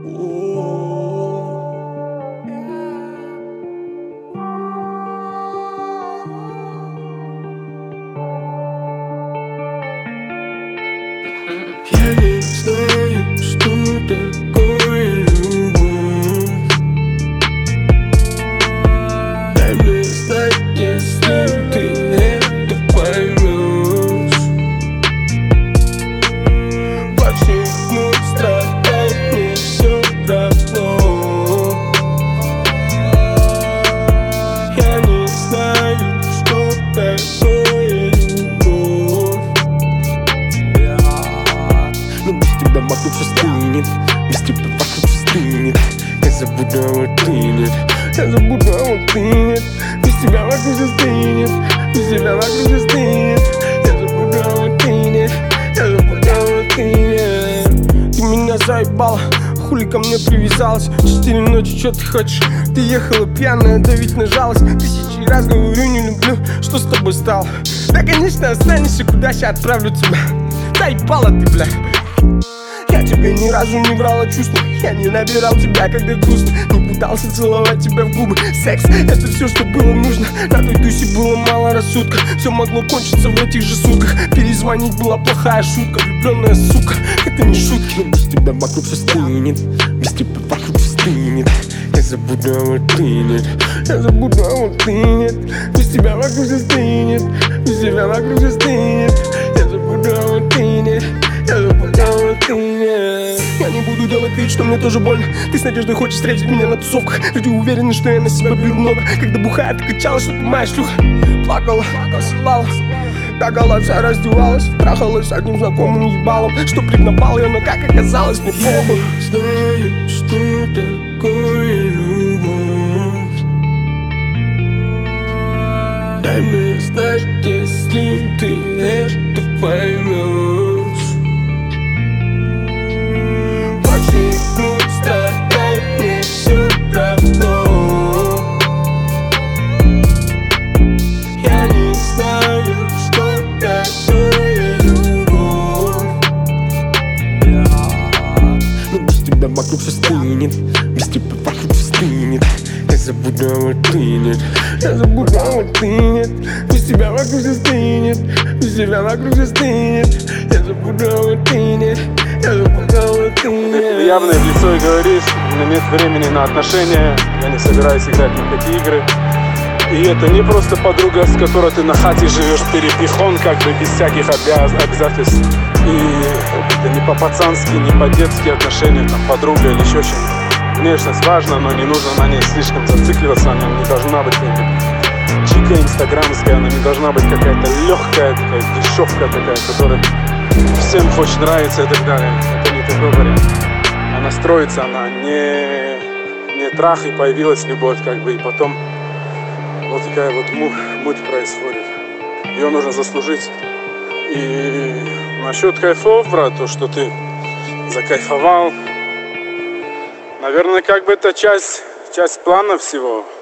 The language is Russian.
Я не знаю, что такое любовь. Дай мне знать, если ты это поймешь. Почему страдать мне все равно? Я не знаю, что такое любовь. Но без тебя вокруг все стынет, без тебя вокруг все стынет. Я забуду, а вот ты нет. Я забуду, а вот ты нет. Без тебя вокруг все стынет, без тебя вокруг все стынет. Я забуду, а вот ты нет. Я забуду, а вот ты нет. Ты меня заебала, хули ко мне привязалась. 4 ночи, что ты хочешь? Ты ехала пьяная, давить на жалость. Тысячи раз говорю, не люблю, что с тобой стало? Да, конечно, останешься, куда я отправлю тебя. Заебала ты, бля. Я тебе ни разу не брала чувства. Я не набирал тебя, когда грустно. Не пытался целовать тебя в губы. Секс — это все, что было нужно. На той тусе было мало рассудка. Все могло кончиться в этих же сутках. Перезвонить была плохая шутка. Влюбленная сука, это не шутки. Но без тебя вокруг все стынет, без тебя вокруг все стынет. Я забуду, а вот ты нет. Я забуду, а вот ты нет. Без тебя вокруг все стынет, без тебя вокруг все стынет. Я забуду, а вот ты нет. Я забуду, а вот ты нет. Я не буду делать вид, что мне тоже больно. Ты с надеждой хочешь встретить меня на тусовках. Люди уверены, что я на себя беру много. Когда бухая, ты кричала, что ты моя шлюха. Плакала, посылала, тагала, вся раздевалась. Трахалась одним знакомым ебалом, что пригнобал ее, но как оказалось, мне похуй. Знаю, что такое любовь. Дай мне знать, если ты это поймешь. Почему страдать мне все равно? Я не знаю, что такое любовь. Но без тебя вокруг все стынет, без тебя вокруг все стынет. Я забуду, а вот ты нет. Я забуду, а вот ты нет. Без тебя вокруг все стынет, без тебя вокруг все стынет. Я забуду, а вот ты нет. Я забуду, а вот ты нет. Явно в лицо и говоришь: у меня нет времени на отношения, я не собираюсь играть ни в какие игры. И это не просто подруга, с которой ты на хате живешь, перепихон, как бы без всяких обязательств. И это не по-пацански, не по-детски отношения, там, подруга или еще что-то. Внешность важна, но не нужно на ней слишком зацикливаться. Она не должна быть чика инстаграмская, она не должна быть какая-то легкая, такая дешевка такая, которая всем хочет нравиться и так далее. Это не такой вариант. Она строится, она не трах и появилась любовь, как бы, и потом вот такая вот муть происходит. Ее нужно заслужить. И насчет кайфов, брат, то, что ты закайфовал, наверное, как бы это часть плана всего.